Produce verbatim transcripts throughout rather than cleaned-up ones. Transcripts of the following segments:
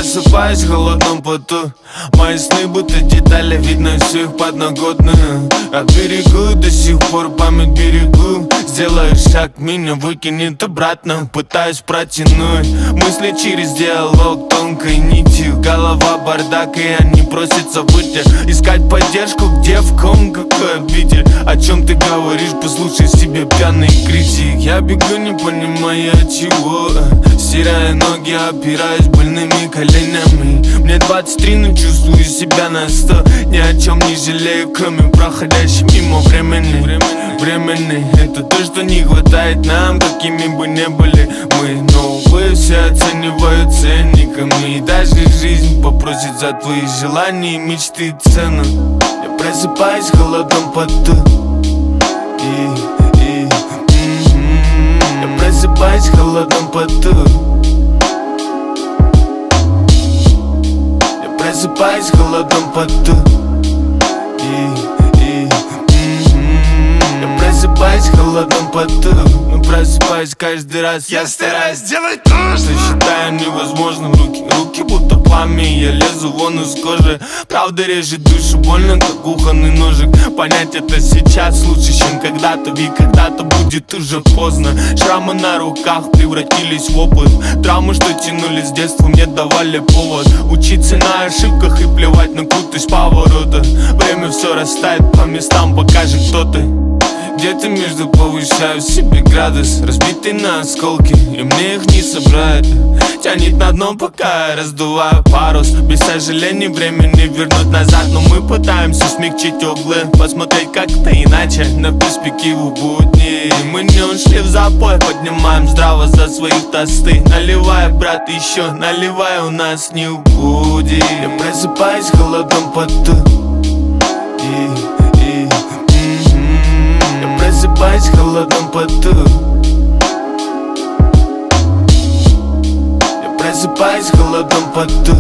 просыпаюсь в холодном поту. Мои сны будто детали, видно все их подноготную. От берегу до сих пор память берегу. Сделаю шаг, меня выкинет обратно. Пытаюсь протянуть мысли через диалог тонкой нитью. Голова бардак, и они просятся выйти. Искать поддержку, где, в ком, какой обиде. О чем ты говоришь, послушай себе пьяные критик. Я бегу, не понимая от чего, стирая ноги, опираясь больными коленями. Мне двадцать три, но чувствую себя на сто. Ни о чем не жалею, кроме проходящего мимо времени. Времени, это то, что не хватает нам, какими бы ни были мы. Но увы, все оценивают ценниками. И даже жизнь попросит за твои желания и мечты цену. Я просыпаюсь в холодном поту. И, и, м-м-м. Я просыпаюсь в холодном поту. Я просыпаюсь в холодном поту. И, и, м-м-м. Я просыпаюсь в холодном поту. Но просыпаюсь каждый раз. Я стараюсь сделать то, что считаю невозможным. Руки, руки будто пламя, я лезу вон из кожи. Правда режет душу больно, как кухонный ножик. Понять это сейчас лучше, чем когда-то. Ведь когда-то будет уже поздно. Шрамы на руках превратились в опыт. Травмы, что тянули с детства, мне давали повод учиться на ошибках и плевать на крутость поворота. Время все растает по местам, покажет кто ты. Где-то между повышаю себе градус, разбитый на осколки, и мне их не собрать. Тянет на дно, пока я раздуваю парус. Без сожалений времени вернуть назад, но мы пытаемся смягчить углы, посмотреть как-то иначе на перспективу будней. Мы не ушли в запой, поднимаем здраво за своих тосты. Наливай, брат, еще наливай, у нас не убудет. Я просыпаюсь в холодном поту. И просыпаюсь в холодном поту. Я просыпаюсь в холодном поту.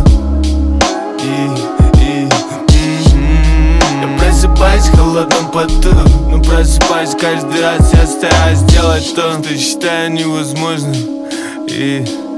И, и, м-м-м. Я просыпаюсь в холодном поту. Но просыпаюсь каждый раз, я стараюсь сделать то, что считаю невозможным. И